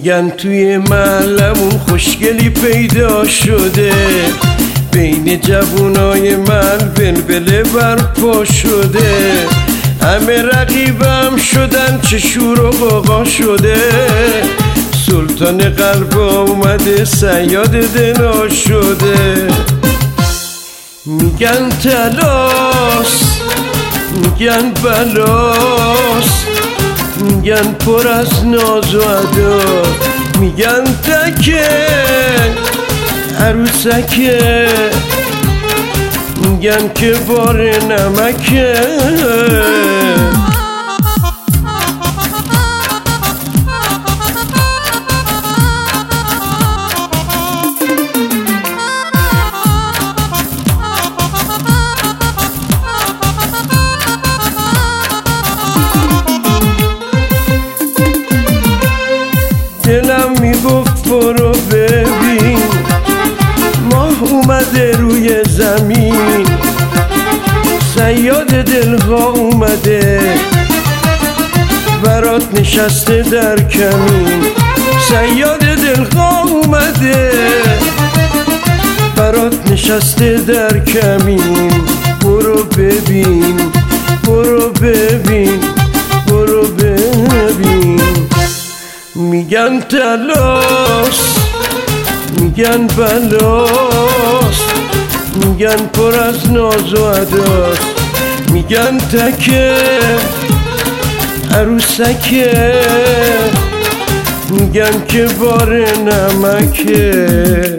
میگن توی محلمون خوشگلی پیدا شده، بین جوونای من بلبله برپا شده. همه رقیبم شدن چه شور و غوغا شده، سلطان قلب اومده صیاد دنا شده. میگن تلاس، میگن بلاس، میگن پر از ناز و ادا، میگن تکه عروسکه، میگن که بار نمکه. دلم میگفت برو ببین، ماه اومده روی زمین، صیاد دلها اومده برات نشسته در کمین. صیاد دلها اومده برات نشسته در کمین. برو ببین، برو ببین، برو ببین. میگن تلاس، میگن بلاس، میگن پر از ناز و اداست، میگن تکه عروسکه، میگن که بار نمکه.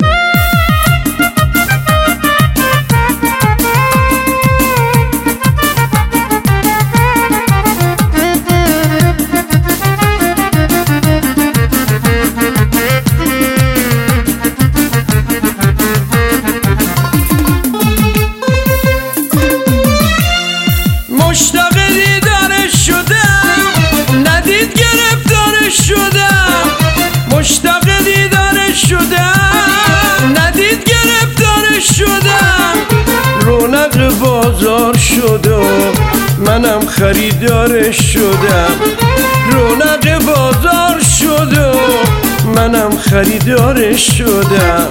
مشتاق دیدارش شدم، ندید گرفتارش شدم. مشتاق دیدارش شدم، ندید گرفتارش شدم. رونق بازار شد و منم خریدارش شدم. رونق بازار شد و منم خریدارش شدم.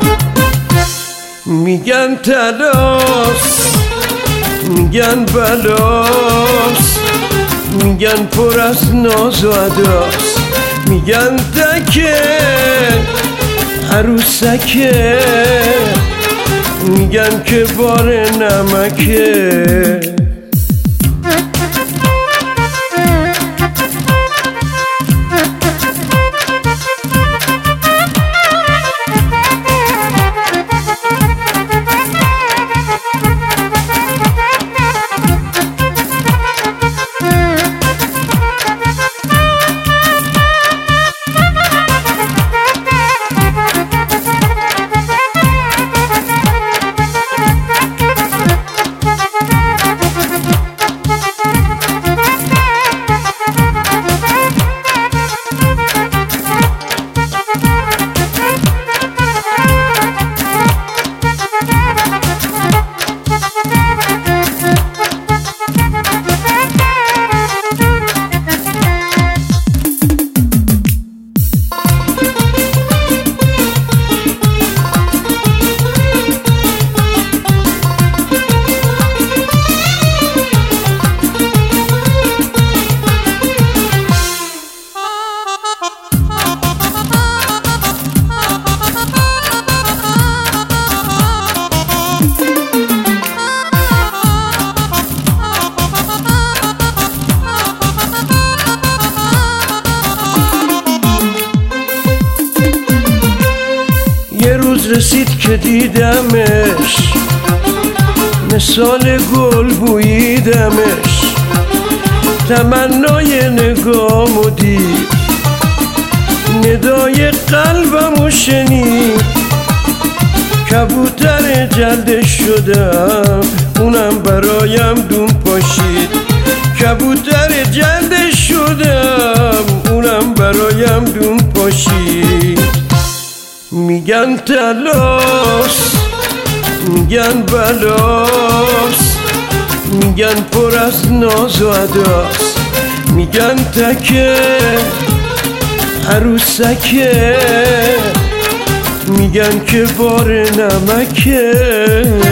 میگن تلاس، میگن بلاس، میگن پر از ناز و اداست، میگن تکه عروسکه، میگن که بار نمکه. یه روز رسید که دیدمش، مثال گل بوییدمش. تمنای نگامو دید، ندای قلبمو شنید. کبوتر جلدش شدم، اونم برایم دون پاشید. کبوتر جلدش شدم، اونم برایم دون پاشید. میگن تلاس، میگن بلاس، میگن پر از ناز و اداست، میگن تکه عروسکه میگن که بار نمکه